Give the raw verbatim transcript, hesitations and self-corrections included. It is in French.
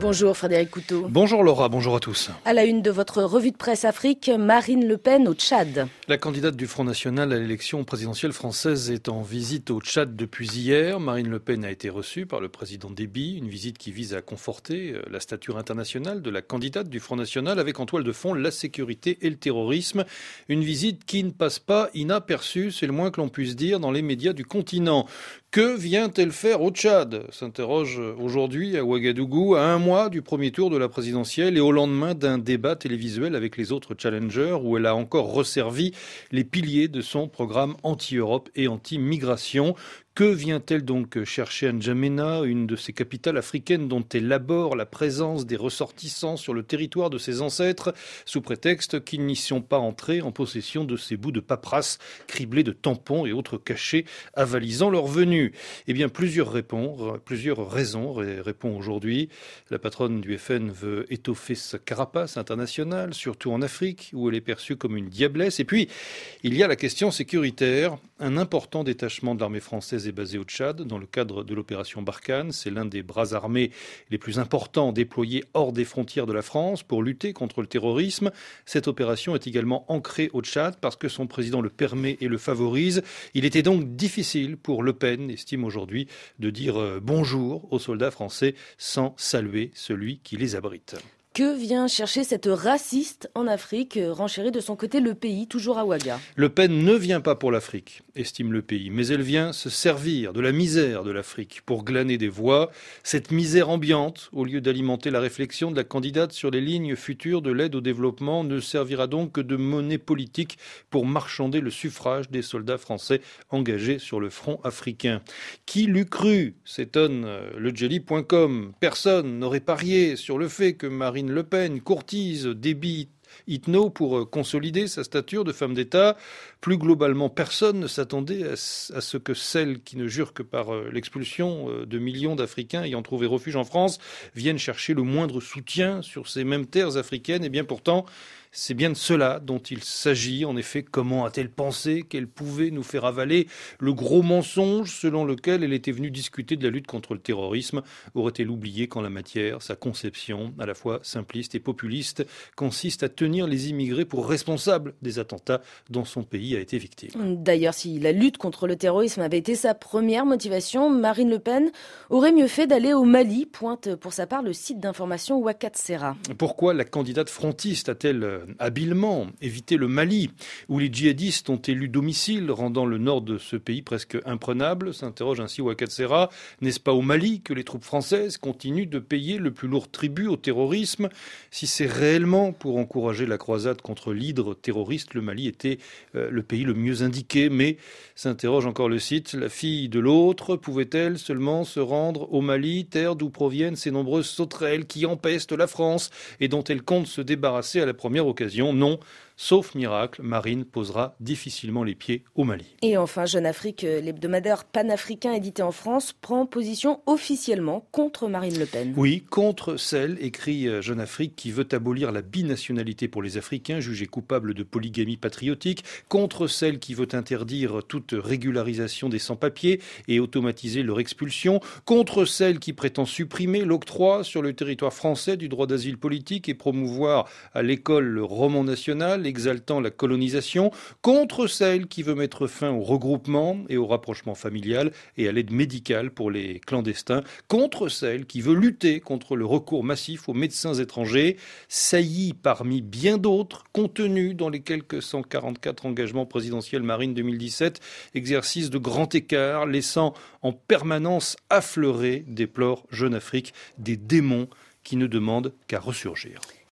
Bonjour Frédéric Couteau. Bonjour Laura, bonjour à tous. À la une de votre revue de presse Afrique, Marine Le Pen au Tchad. La candidate du Front National à l'élection présidentielle française est en visite au Tchad depuis hier. Marine Le Pen a été reçue par le président Déby, une visite qui vise à conforter la stature internationale de la candidate du Front National avec en toile de fond la sécurité et le terrorisme. Une visite qui ne passe pas inaperçue, c'est le moins que l'on puisse dire dans les médias du continent. Que vient-elle faire au Tchad ? S'interroge aujourd'hui à Ouagadougou, à un mois du premier tour de la présidentielle et au lendemain d'un débat télévisuel avec les autres challengers où elle a encore resservi les piliers de son programme anti-Europe et anti-migration. Que vient-elle donc chercher à N'Djamena, une de ces capitales africaines dont elle abhorre la présence des ressortissants sur le territoire de ses ancêtres, sous prétexte qu'ils n'y sont pas entrés en possession de ces bouts de paperasse criblés de tampons et autres cachets avalisant leur venue ? Eh bien, plusieurs, répondent, plusieurs raisons répond aujourd'hui. La patronne du F N veut étoffer sa carapace internationale, surtout en Afrique, où elle est perçue comme une diablesse. Et puis, il y a la question sécuritaire. Un important détachement de l'armée française est basé au Tchad dans le cadre de l'opération Barkhane. C'est l'un des bras armés les plus importants déployés hors des frontières de la France pour lutter contre le terrorisme. Cette opération est également ancrée au Tchad parce que son président le permet et le favorise. Il était donc difficile pour Le Pen, estime aujourd'hui, de dire bonjour aux soldats français sans saluer celui qui les abrite. Que vient chercher cette raciste en Afrique, renchérit de son côté Le Pays, toujours à Ouaga. Le Pen ne vient pas pour l'Afrique, estime Le Pays, mais elle vient se servir de la misère de l'Afrique pour glaner des voix. Cette misère ambiante, au lieu d'alimenter la réflexion de la candidate sur les lignes futures de l'aide au développement, ne servira donc que de monnaie politique pour marchander le suffrage des soldats français engagés sur le front africain. Qui l'eût cru, s'étonne ledjeli point com. Personne n'aurait parié sur le fait que Marine Le Pen courtise Déby Itno pour consolider sa stature de femme d'État. Plus globalement, personne ne s'attendait à ce que celle qui ne jure que par l'expulsion de millions d'Africains ayant trouvé refuge en France vienne chercher le moindre soutien sur ces mêmes terres africaines. Et bien pourtant, c'est bien de cela dont il s'agit. En effet, comment a-t-elle pensé qu'elle pouvait nous faire avaler le gros mensonge selon lequel elle était venue discuter de la lutte contre le terrorisme ? Aurait-elle oublié qu'en la matière, sa conception, à la fois simpliste et populiste, consiste à tenir les immigrés pour responsables des attentats dont son pays a été victime ? D'ailleurs, si la lutte contre le terrorisme avait été sa première motivation, Marine Le Pen aurait mieux fait d'aller au Mali, pointe pour sa part le site d'information Ouakatséra. Pourquoi la candidate frontiste a-t-elle habilement évité le Mali, où les djihadistes ont élu domicile, rendant le nord de ce pays presque imprenable, s'interroge ainsi Ouakatséra. N'est-ce pas au Mali que les troupes françaises continuent de payer le plus lourd tribut au terrorisme ? Si c'est réellement pour encourager la croisade contre l'hydre terroriste, le Mali était euh, le pays le mieux indiqué, mais, s'interroge encore le site, la fille de l'autre pouvait-elle seulement se rendre au Mali, terre d'où proviennent ces nombreuses sauterelles qui empestent la France et dont elle compte se débarrasser à la première occasion ? Non, sauf miracle, Marine posera difficilement les pieds au Mali. Et enfin, Jeune Afrique, l'hebdomadaire panafricain édité en France, prend position officiellement contre Marine Le Pen. Oui, contre celle, écrit Jeune Afrique, qui veut abolir la binationalité pour les Africains, jugés coupables de polygamie patriotique, contre celle qui veut interdire toute régularisation des sans-papiers et automatiser leur expulsion, contre celle qui prétend supprimer l'octroi sur le territoire français du droit d'asile politique et promouvoir à l'école le roman national, exaltant la colonisation, contre celle qui veut mettre fin au regroupement et au rapprochement familial et à l'aide médicale pour les clandestins, contre celle qui veut lutter contre le recours massif aux médecins étrangers, saillie parmi bien d'autres, contenus dans les quelques cent quarante-quatre engagements présidentiels Marine deux mille dix-sept, exercice de grand écart, laissant en permanence affleurer, déplore Jeune Afrique, des démons qui ne demandent qu'à ressurgir.